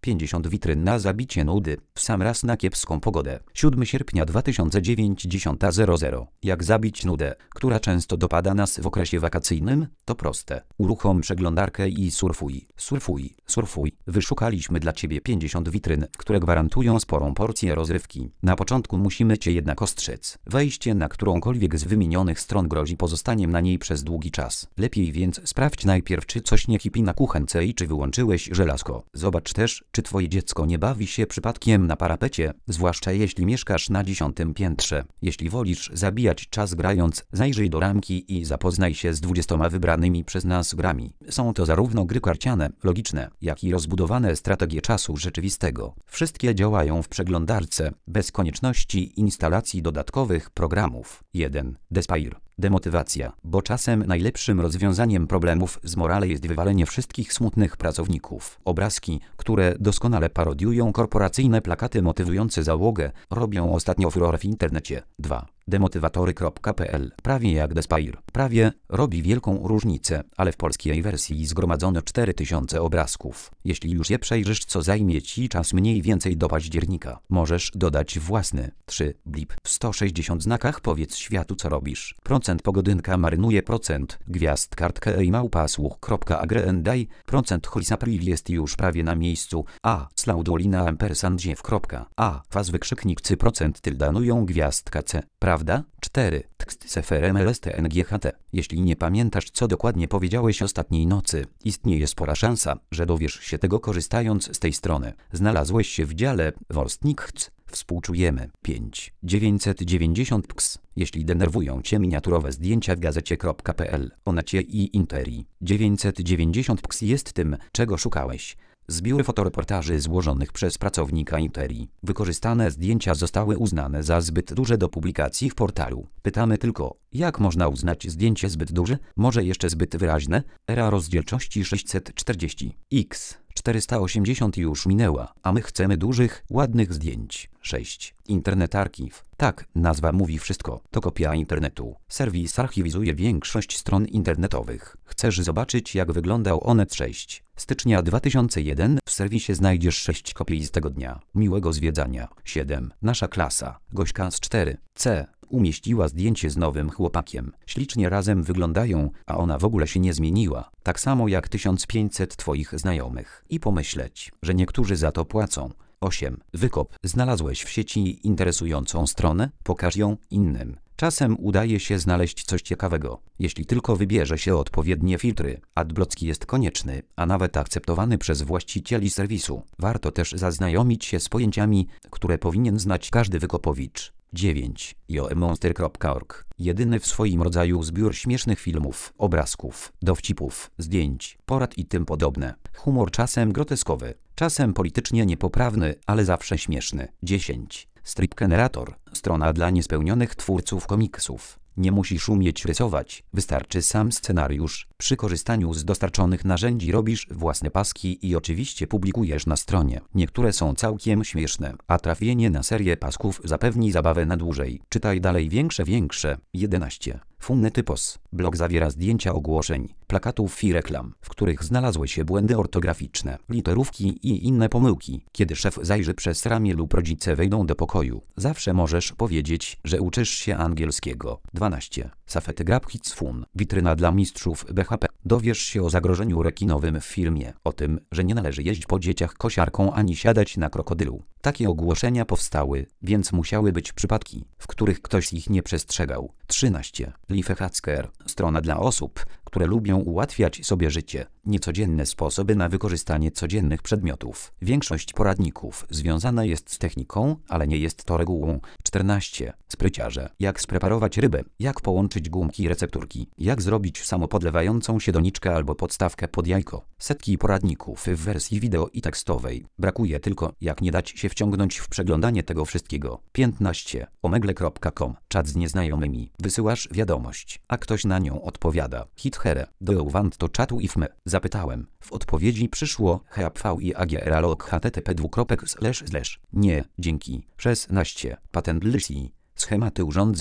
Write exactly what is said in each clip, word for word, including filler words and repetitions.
pięćdziesiąt witryn na zabicie nudy, w sam raz na kiepską pogodę. siódmego sierpnia dwa tysiące dziewięćdziesiąta zero zero. Jak zabić nudę, która często dopada nas w okresie wakacyjnym? To proste. Uruchom przeglądarkę i surfuj, surfuj, surfuj. Wyszukaliśmy dla Ciebie pięćdziesiąt witryn, które gwarantują sporą porcję rozrywki. Na początku musimy Cię jednak ostrzec. Wejście na którąkolwiek z wymienionych stron grozi pozostaniem na niej przez długi czas. Lepiej więc sprawdź najpierw, czy coś nie kipi na kuchence i czy wyłączyłeś żelazko. Zobacz też, czy Twoje dziecko nie bawi się przypadkiem na parapecie, zwłaszcza jeśli mieszkasz na dziesiątym piętrze. Jeśli wolisz zabijać czas grając, zajrzyj do ramki i zapoznaj się z dwudziestoma wybranymi przez nas grami. Są to zarówno gry karciane, logiczne, jak i rozbudowane strategie czasu rzeczywistego. Wszystkie działają w przeglądarce, bez konieczności instalacji dodatkowych programów. jeden. Despair. Demotywacja, bo czasem najlepszym rozwiązaniem problemów z morale jest wywalenie wszystkich smutnych pracowników. Obrazki, które doskonale parodiują korporacyjne plakaty motywujące załogę, robią ostatnio furorę w internecie. dwa. demotywatory kropka p l. Prawie jak Despair. Prawie robi wielką różnicę, ale w polskiej wersji zgromadzono cztery tysiące obrazków. Jeśli już je przejrzysz, co zajmie Ci czas mniej więcej do października, możesz dodać własny. trzy. Blip. W sto sześćdziesięciu znakach powiedz światu, co robisz. Procent pogodynka marynuje, procent gwiazd kartkę e-małpa słuch.agrendaj, procent holisapril jest już prawie na miejscu, a slaudolina ampersand ziew. a faz wykrzyknik cy procent tyldanują gwiazdka c. Prawda? cztery. Tekst seferem lstnght. Jeśli nie pamiętasz, co dokładnie powiedziałeś ostatniej nocy, istnieje spora szansa, że dowiesz się tego korzystając z tej strony. Znalazłeś się w dziale Worstnichts. Współczujemy. pięć. dziewięćset dziewięćdziesiąt ps. Jeśli denerwują Cię miniaturowe zdjęcia w gazecie kropka p l, Onacie i Interi. dziewięćset dziewięćdziesiąt ps jest tym, czego szukałeś. Zbiór fotoreportaży złożonych przez pracownika Interi. Wykorzystane zdjęcia zostały uznane za zbyt duże do publikacji w portalu. Pytamy tylko, jak można uznać zdjęcie zbyt duże? Może jeszcze zbyt wyraźne? Era rozdzielczości sześćset czterdzieści x czterysta osiemdziesiąt już minęła, a my chcemy dużych, ładnych zdjęć. sześć. Internet Archive. Tak, nazwa mówi wszystko. To kopia internetu. Serwis archiwizuje większość stron internetowych. Chcesz zobaczyć, jak wyglądał Onet sześć stycznia dwa tysiące jeden? W serwisie znajdziesz sześć kopii z tego dnia. Miłego zwiedzania. siedem. Nasza klasa. Gośka z cztery C. Umieściła zdjęcie z nowym chłopakiem. Ślicznie razem wyglądają, a ona w ogóle się nie zmieniła. Tak samo jak tysiąc pięćset Twoich znajomych. I pomyśleć, że niektórzy za to płacą. osiem. Wykop. Znalazłeś w sieci interesującą stronę? Pokaż ją innym. Czasem udaje się znaleźć coś ciekawego, jeśli tylko wybierze się odpowiednie filtry. Adblocki jest konieczny, a nawet akceptowany przez właścicieli serwisu. Warto też zaznajomić się z pojęciami, które powinien znać każdy wykopowicz. dziewięć. joemonster kropka org. Jedyny w swoim rodzaju zbiór śmiesznych filmów, obrazków, dowcipów, zdjęć, porad i tym podobne. Humor czasem groteskowy, czasem politycznie niepoprawny, ale zawsze śmieszny. dziesięć. Strip Generator. Strona dla niespełnionych twórców komiksów. Nie musisz umieć rysować, wystarczy sam scenariusz. Przy korzystaniu z dostarczonych narzędzi robisz własne paski i oczywiście publikujesz na stronie. Niektóre są całkiem śmieszne, a trafienie na serię pasków zapewni zabawę na dłużej. Czytaj dalej większe większe. jedenaście. Funny Typos. Blog zawiera zdjęcia ogłoszeń, plakatów i reklam, w których znalazły się błędy ortograficzne, literówki i inne pomyłki. Kiedy szef zajrzy przez ramię lub rodzice wejdą do pokoju, zawsze możesz powiedzieć, że uczysz się angielskiego. dwanaście. Safety Grabhits Fun. Witryna dla mistrzów B H P. Dowiesz się o zagrożeniu rekinowym w filmie, o tym, że nie należy jeździć po dzieciach kosiarką ani siadać na krokodylu. Takie ogłoszenia powstały, więc musiały być przypadki, w których ktoś ich nie przestrzegał. trzynaście. Lifehacker. Strona dla osób, które lubią ułatwiać sobie życie. Niecodzienne sposoby na wykorzystanie codziennych przedmiotów. Większość poradników związana jest z techniką, ale nie jest to regułą. czternaście. Spryciarze. Jak spreparować rybę, jak połączyć gumki i recepturki, jak zrobić samopodlewającą się doniczkę albo podstawkę pod jajko. Setki poradników w wersji wideo i tekstowej. Brakuje tylko, jak nie dać się wciągnąć w przeglądanie tego wszystkiego. piętnaście. omegle kropka com. Czat z nieznajomymi. Wysyłasz wiadomość, a ktoś na nią odpowiada. Hit here. Do you want to chatu if me? Zapytałem. W odpowiedzi przyszło hapviagralog http dwukropek slash slash. Nie, dzięki. szesnaście. Patent L S I. Schematy urządzeń.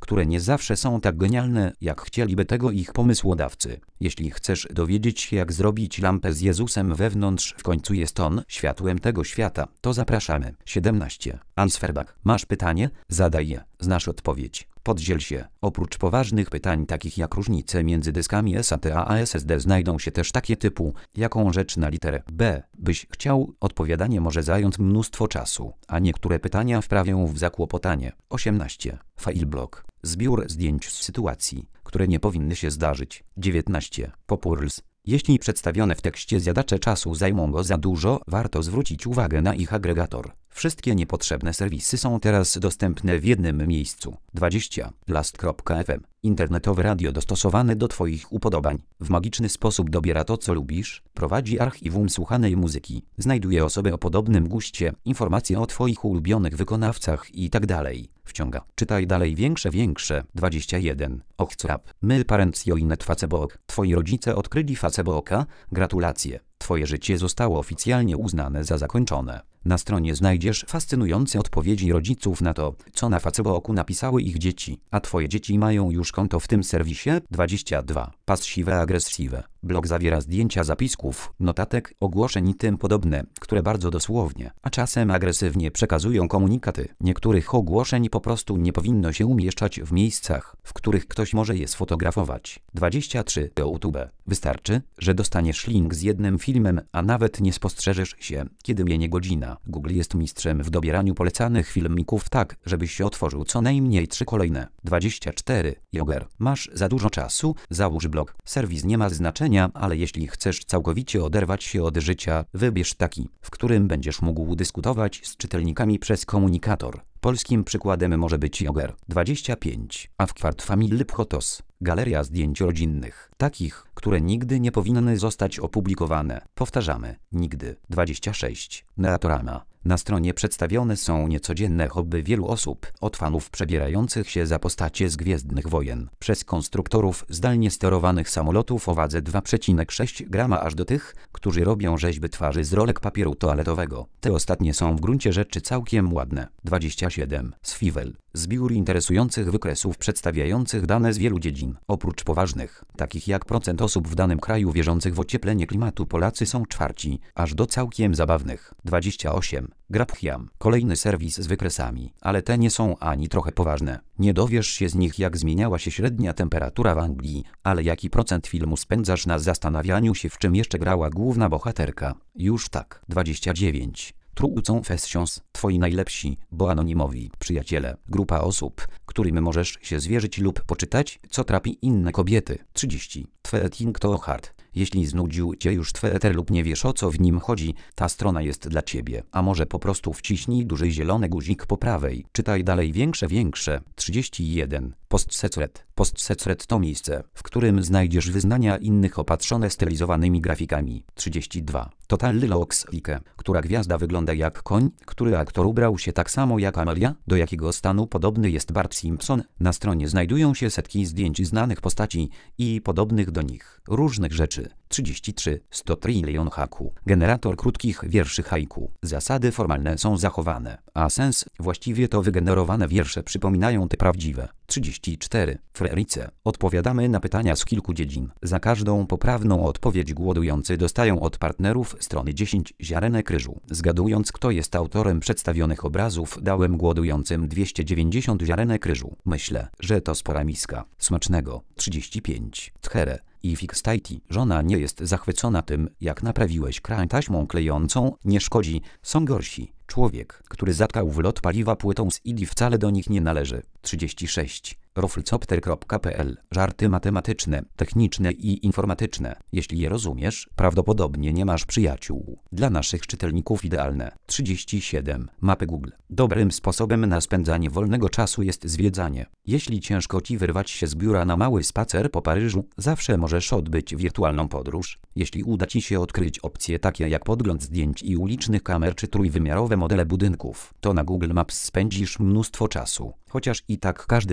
które nie zawsze są tak genialne, jak chcieliby tego ich pomysłodawcy. Jeśli chcesz dowiedzieć się, jak zrobić lampę z Jezusem wewnątrz, w końcu jest On światłem tego świata, to zapraszamy. siedemnaście. Answerbach. Masz pytanie? Zadaj je. Znasz odpowiedź. Podziel się. Oprócz poważnych pytań takich jak różnice między dyskami S A T a S S D znajdą się też takie typu, jaką rzecz na literę B byś chciał? Odpowiadanie może zająć mnóstwo czasu, a niektóre pytania wprawią w zakłopotanie. osiemnaście. Fileblock. Zbiór zdjęć z sytuacji, które nie powinny się zdarzyć. dziewiętnaście. Popurls. Jeśli przedstawione w tekście zjadacze czasu zajmą go za dużo, warto zwrócić uwagę na ich agregator. Wszystkie niepotrzebne serwisy są teraz dostępne w jednym miejscu. dwadzieścia. Last kropka f m. Internetowe radio dostosowane do Twoich upodobań. W magiczny sposób dobiera to, co lubisz, prowadzi archiwum słuchanej muzyki, znajduje osoby o podobnym guście, informacje o Twoich ulubionych wykonawcach itd. Wciąga. Czytaj dalej większe, większe. dwadzieścia jeden. Ochcrap. My parents joinet Facebook. Twoi rodzice odkryli Facebooka. Gratulacje. Twoje życie zostało oficjalnie uznane za zakończone. Na stronie znajdziesz fascynujące odpowiedzi rodziców na to, co na Facebooku napisały ich dzieci, a Twoje dzieci mają już konto w tym serwisie. dwadzieścia dwa. Passive aggressive. Blog zawiera zdjęcia zapisków, notatek, ogłoszeń i tym podobne, które bardzo dosłownie, a czasem agresywnie przekazują komunikaty. Niektórych ogłoszeń po prostu nie powinno się umieszczać w miejscach, w których ktoś może je sfotografować. dwadzieścia trzy. YouTube. Wystarczy, że dostaniesz link z jednym filmem, a nawet nie spostrzeżesz się, kiedy minie godzina. Google jest mistrzem w dobieraniu polecanych filmików tak, żebyś się otworzył co najmniej trzy kolejne. dwadzieścia cztery. Jogger. Masz za dużo czasu? Załóż blog. Serwis nie ma znaczenia, ale jeśli chcesz całkowicie oderwać się od życia, wybierz taki, w którym będziesz mógł dyskutować z czytelnikami przez komunikator. Polskim przykładem może być Jogger. dwadzieścia pięć. Avkwart Family Photos. Galeria zdjęć rodzinnych. Takich, które nigdy nie powinny zostać opublikowane. Powtarzamy. Nigdy. dwadzieścia sześć. Neatorama. Na stronie przedstawione są niecodzienne hobby wielu osób, od fanów przebierających się za postacie z Gwiezdnych Wojen, przez konstruktorów zdalnie sterowanych samolotów o wadze dwa przecinek sześć grama aż do tych, którzy robią rzeźby twarzy z rolek papieru toaletowego. Te ostatnie są w gruncie rzeczy całkiem ładne. dwadzieścia siedem. Swivel. Zbiór interesujących wykresów przedstawiających dane z wielu dziedzin. Oprócz poważnych, takich jak procent osób w danym kraju wierzących w ocieplenie klimatu, Polacy są czwarci, aż do całkiem zabawnych. dwadzieścia osiem. Graphiam. Kolejny serwis z wykresami, ale te nie są ani trochę poważne. Nie dowiesz się z nich, jak zmieniała się średnia temperatura w Anglii, ale jaki procent filmu spędzasz na zastanawianiu się, w czym jeszcze grała główna bohaterka. Już tak. dwadzieścia dziewięć. True Confessions. Twoi najlepsi, bo anonimowi przyjaciele. Grupa osób, którym możesz się zwierzyć lub poczytać, co trapi inne kobiety. trzydzieści. Tweeting to hard. Jeśli znudził Cię już Twitter lub nie wiesz, o co w nim chodzi, ta strona jest dla Ciebie. A może po prostu wciśnij duży zielony guzik po prawej. Czytaj dalej większe, większe. trzydzieści jeden. Postsecret. Postsecret to miejsce, w którym znajdziesz wyznania innych opatrzone stylizowanymi grafikami. trzydzieści dwa. Total Looks Like. Która gwiazda wygląda jak koń? Który aktor ubrał się tak samo jak Amelia? Do jakiego stanu podobny jest Bart Simpson? Na stronie znajdują się setki zdjęć znanych postaci i podobnych do nich różnych rzeczy. trzydzieści trzy. sto trylion haku. Generator krótkich wierszy haiku. Zasady formalne są zachowane, a sens, właściwie to wygenerowane wiersze przypominają te prawdziwe. trzydzieści cztery. Frerice. Odpowiadamy na pytania z kilku dziedzin. Za każdą poprawną odpowiedź głodujący dostają od partnerów strony dziesięć ziarenek ryżu. Zgadując, kto jest autorem przedstawionych obrazów, dałem głodującym dwieście dziewięćdziesiąt ziarenek ryżu. Myślę, że to spora miska. Smacznego. trzydzieści pięć. Tchere. I Fixtity. Żona nie jest zachwycona tym, jak naprawiłeś kran taśmą klejącą, nie szkodzi, są gorsi. Człowiek, który zatkał wlot paliwa płytą z I D I wcale do nich nie należy. trzydzieści sześć. Roflcopter kropka p l. Żarty matematyczne, techniczne i informatyczne. Jeśli je rozumiesz, prawdopodobnie nie masz przyjaciół. Dla naszych czytelników idealne. trzydzieści siedem. Mapy Google. Dobrym sposobem na spędzanie wolnego czasu jest zwiedzanie. Jeśli ciężko Ci wyrwać się z biura na mały spacer po Paryżu, zawsze możesz odbyć wirtualną podróż. Jeśli uda Ci się odkryć opcje takie jak podgląd zdjęć i ulicznych kamer czy trójwymiarowe modele budynków, to na Google Maps spędzisz mnóstwo czasu. Chociaż i tak każdy woli sprawdzić,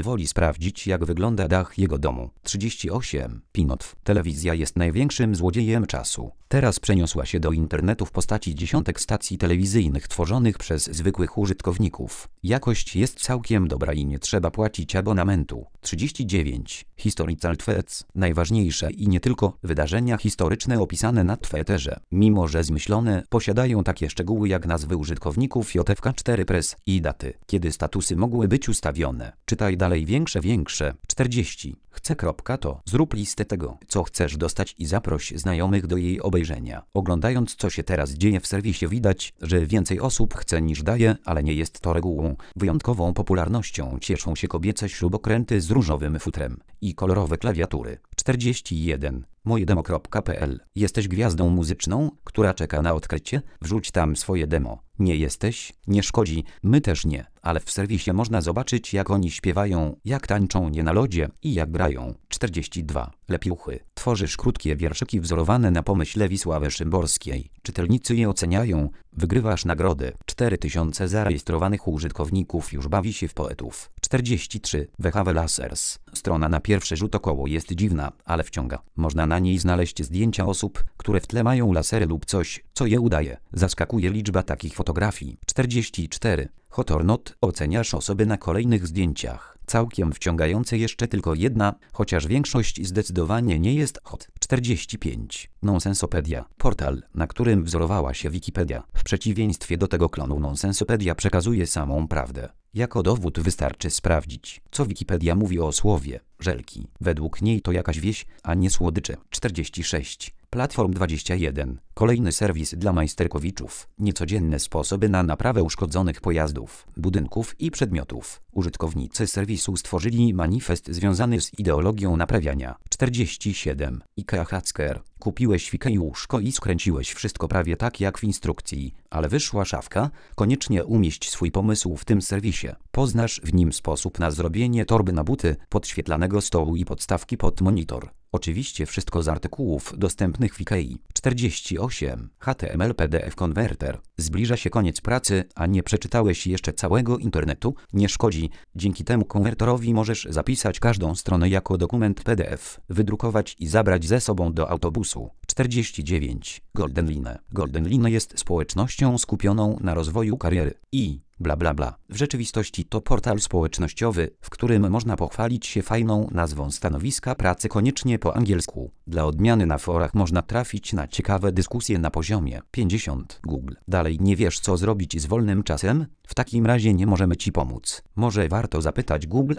sprawdzić, jak wygląda dach jego domu. trzydzieści osiem. Pinot. Telewizja jest największym złodziejem czasu. Teraz przeniosła się do internetu w postaci dziesiątek stacji telewizyjnych tworzonych przez zwykłych użytkowników. Jakość jest całkiem dobra i nie trzeba płacić abonamentu. trzydzieści dziewięć. Historical Tweets. Najważniejsze i nie tylko wydarzenia historyczne opisane na Twitterze, mimo że zmyślone, posiadają takie szczegóły jak nazwy użytkowników J F K cztery Press i daty, kiedy statusy mogły być ustawione. Czytaj dalej większe większe. czterdzieści. Chcę. To zrób listę tego, co chcesz dostać i zaproś znajomych do jej obejrzenia. Oglądając, co się teraz dzieje w serwisie, widać, że więcej osób chce niż daje, ale nie jest to regułą. Wyjątkową popularnością cieszą się kobiece śrubokręty z różowym futrem i kolorowe klawiatury. czterdzieści jeden. mojedemo kropka pe el. Jesteś gwiazdą muzyczną, która czeka na odkrycie? Wrzuć tam swoje demo. Nie jesteś? Nie szkodzi, my też nie, ale w serwisie można zobaczyć, jak oni śpiewają, jak tańczą nie na lodzie i jak grają. czterdzieści dwa. Lepiuchy. Tworzysz krótkie wierszyki wzorowane na pomyśle Wisławy Szymborskiej. Czytelnicy je oceniają. Wygrywasz nagrody. cztery tysiące zarejestrowanych użytkowników już bawi się w poetów. czterdzieści trzy. The Have Lasers. Strona na pierwszy rzut około jest dziwna, ale wciąga. Można na niej znaleźć zdjęcia osób, które w tle mają lasery lub coś, co je udaje. Zaskakuje liczba takich fotografii. czterdzieści cztery. Hot or not. Oceniasz osoby na kolejnych zdjęciach. Całkiem wciągające jeszcze tylko jedna, chociaż większość zdecydowanie nie jest hot. czterdzieści pięć. Nonsensopedia. Portal, na którym wzorowała się Wikipedia. W przeciwieństwie do tego klonu Nonsensopedia przekazuje samą prawdę. Jako dowód wystarczy sprawdzić, co Wikipedia mówi o słowie żelki. Według niej to jakaś wieś, a nie słodycze. czterdzieści sześć. Platform dwadzieścia jeden. Kolejny serwis dla majsterkowiczów. Niecodzienne sposoby na naprawę uszkodzonych pojazdów, budynków i przedmiotów. Użytkownicy serwisu stworzyli manifest związany z ideologią naprawiania. czterdzieści siedem. IKEA Hacker. Kupiłeś w Ikei łóżko i skręciłeś wszystko prawie tak jak w instrukcji, ale wyszła szafka? Koniecznie umieść swój pomysł w tym serwisie. Poznasz w nim sposób na zrobienie torby na buty, podświetlanego stołu i podstawki pod monitor. Oczywiście wszystko z artykułów dostępnych w Ikei. czterdzieści osiem. H T M L P D F Converter. Zbliża się koniec pracy, a nie przeczytałeś jeszcze całego internetu? Nie szkodzi. Dzięki temu konwertorowi możesz zapisać każdą stronę jako dokument P D F, wydrukować i zabrać ze sobą do autobusu. czterdzieści dziewięć. Golden Line. Golden Line jest społecznością skupioną na rozwoju kariery i bla bla bla. W rzeczywistości to portal społecznościowy, w którym można pochwalić się fajną nazwą stanowiska pracy, koniecznie po angielsku. Dla odmiany na forach można trafić na ciekawe dyskusje na poziomie pięćdziesiąt. Google. Dalej nie wiesz, co zrobić z wolnym czasem? W takim razie nie możemy Ci pomóc. Może warto zapytać Google